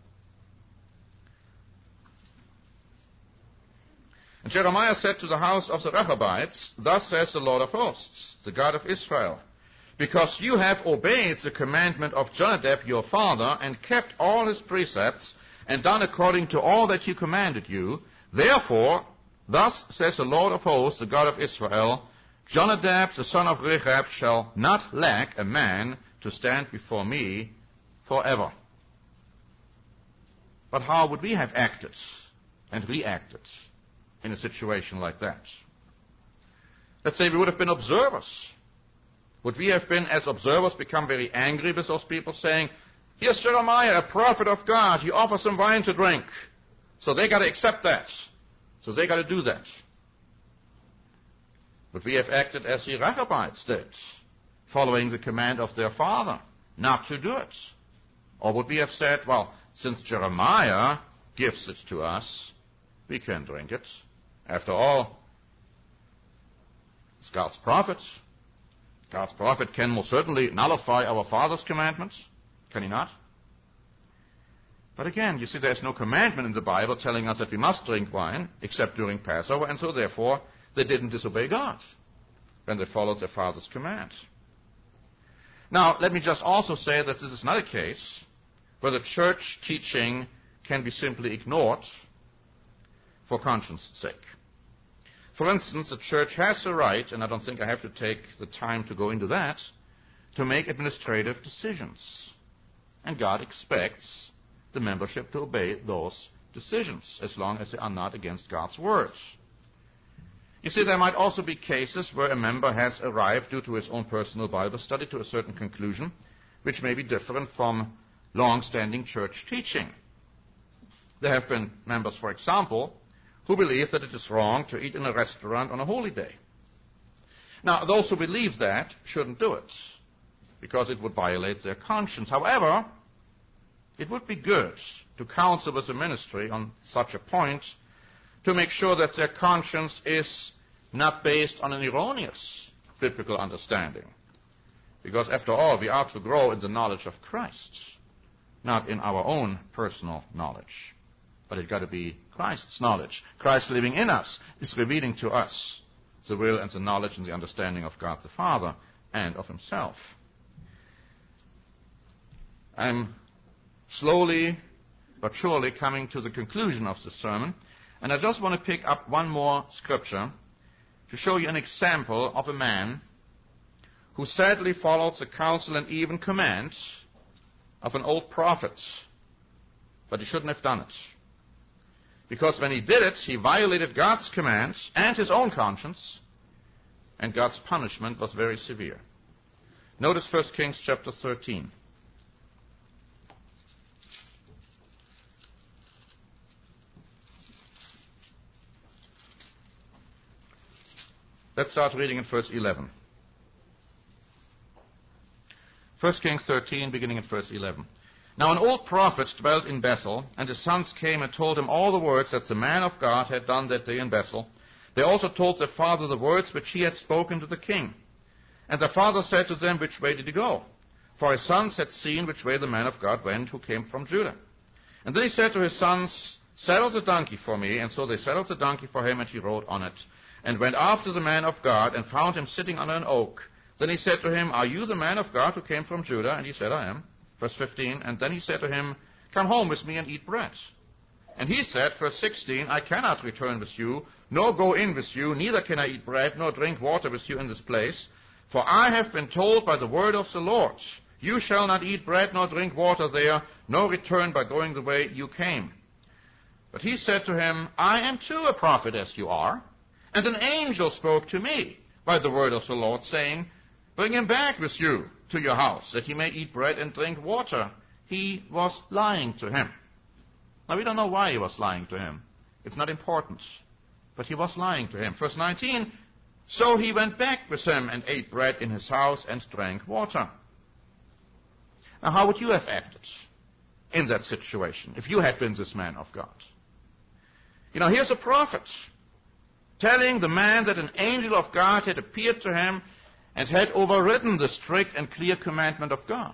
And Jeremiah said to the house of the Rechabites, thus says the Lord of hosts, the God of Israel, because you have obeyed the commandment of Jonadab your father, and kept all his precepts, and done according to all that he commanded you, therefore, thus says the Lord of hosts, the God of Israel, Jonadab the son of Rechab shall not lack a man to stand before me forever. But how would we have acted and reacted in a situation like that? Let's say we would have been observers. Would we have been, as observers, become very angry with those people, saying, here's Jeremiah, a prophet of God, he offers them wine to drink, so they got to accept that, so they got to do that? Would we have acted as the Rechabites did, following the command of their father not to do it? Or would we have said, well, since Jeremiah gives it to us, we can drink it. After all, it's God's prophet. God's prophet can most certainly nullify our father's commandments, can he not? But again, you see, there's no commandment in the Bible telling us that we must drink wine, except during Passover, and so therefore they didn't disobey God when they followed their father's command. Now, let me just also say that this is not a case where the church teaching can be simply ignored for conscience sake. For instance, the church has the right, and I don't think I have to take the time to go into that, to make administrative decisions. And God expects the membership to obey those decisions, as long as they are not against God's word. You see, there might also be cases where a member has arrived due to his own personal Bible study to a certain conclusion, which may be different from long-standing church teaching. There have been members, for example, who believe that it is wrong to eat in a restaurant on a holy day. Now, those who believe that shouldn't do it, because it would violate their conscience. However, it would be good to counsel with the ministry on such a point to make sure that their conscience is not based on an erroneous biblical understanding. Because after all, we are to grow in the knowledge of Christ, not in our own personal knowledge. But it's got to be Christ's knowledge. Christ living in us is revealing to us the will and the knowledge and the understanding of God the Father and of himself. I'm slowly but surely coming to the conclusion of the sermon, and I just want to pick up one more scripture to show you an example of a man who sadly followed the counsel and even command of an old prophet. But he shouldn't have done it. Because when he did it, he violated God's commands and his own conscience, and God's punishment was very severe. Notice First Kings chapter thirteen. Let's start reading in verse eleven. First Kings thirteen, beginning at verse eleven. Now an old prophet dwelt in Bethel, and his sons came and told him all the words that the man of God had done that day in Bethel. They also told their father the words which he had spoken to the king. And their father said to them, which way did he go? For his sons had seen which way the man of God went, who came from Judah. And then he said to his sons, saddle the donkey for me. And so they saddled the donkey for him, and he rode on it, and went after the man of God, and found him sitting under an oak. Then he said to him, are you the man of God who came from Judah? And he said, I am. Verse fifteen, and then he said to him, come home with me and eat bread. And he said, verse sixteen, I cannot return with you, nor go in with you, neither can I eat bread, nor drink water with you in this place. For I have been told by the word of the Lord, you shall not eat bread nor drink water there, nor return by going the way you came. But he said to him, I am too a prophet as you are. And an angel spoke to me by the word of the Lord, saying, bring him back with you to your house, that he may eat bread and drink water. He was lying to him. Now, we don't know why he was lying to him. It's not important. But he was lying to him. Verse nineteen, so he went back with him and ate bread in his house and drank water. Now, how would you have acted in that situation if you had been this man of God? You know, here's a prophet telling the man that an angel of God had appeared to him and had overridden the strict and clear commandment of God.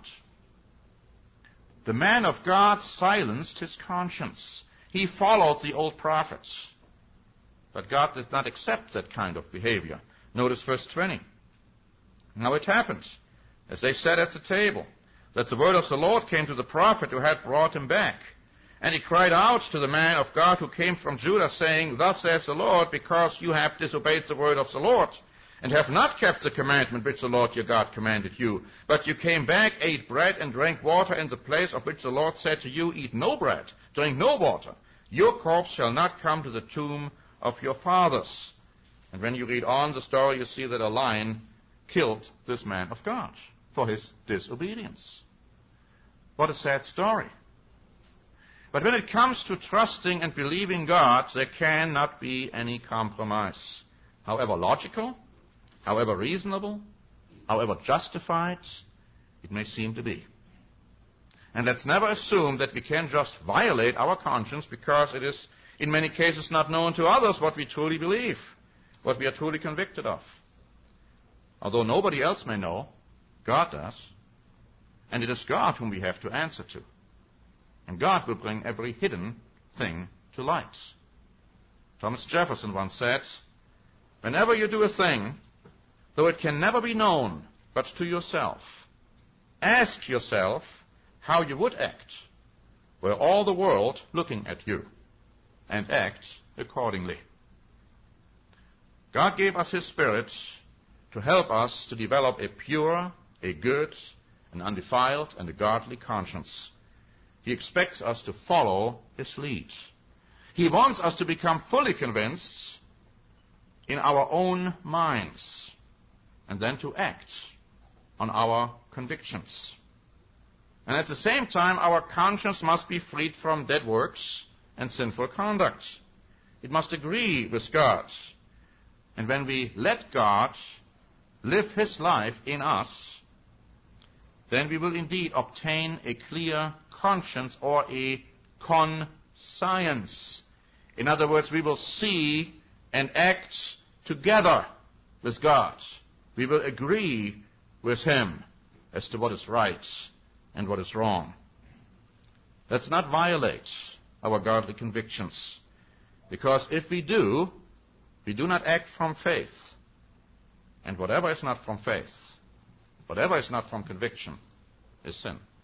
The man of God silenced his conscience. He followed the old prophets. But God did not accept that kind of behavior. Notice verse twenty. Now it happened, as they sat at the table, that the word of the Lord came to the prophet who had brought him back. And he cried out to the man of God who came from Judah, saying, thus says the Lord, because you have disobeyed the word of the Lord, and have not kept the commandment which the Lord your God commanded you, but you came back, ate bread, and drank water in the place of which the Lord said to you, eat no bread, drink no water. Your corpse shall not come to the tomb of your fathers. And when you read on the story, you see that a lion killed this man of God for his disobedience. What a sad story. But when it comes to trusting and believing God, there cannot be any compromise. However logical, however reasonable, however justified it may seem to be. And let's never assume that we can just violate our conscience because it is in many cases not known to others what we truly believe, what we are truly convicted of. Although nobody else may know, God does. And it is God whom we have to answer to. And God will bring every hidden thing to light. Thomas Jefferson once said, whenever you do a thing, though it can never be known but to yourself, ask yourself how you would act were all the world looking at you, and act accordingly. God gave us His Spirit to help us to develop a pure, a good, an undefiled, and a godly conscience. He expects us to follow His lead. He wants us to become fully convinced in our own minds, and then to act on our convictions. And at the same time, our conscience must be freed from dead works and sinful conduct. It must agree with God. And when we let God live His life in us, then we will indeed obtain a clear conscience or a conscience. In other words, we will see and act together with God. We will agree with Him as to what is right and what is wrong. Let's not violate our godly convictions, because if we do, we do not act from faith. And whatever is not from faith, whatever is not from conviction, is sin.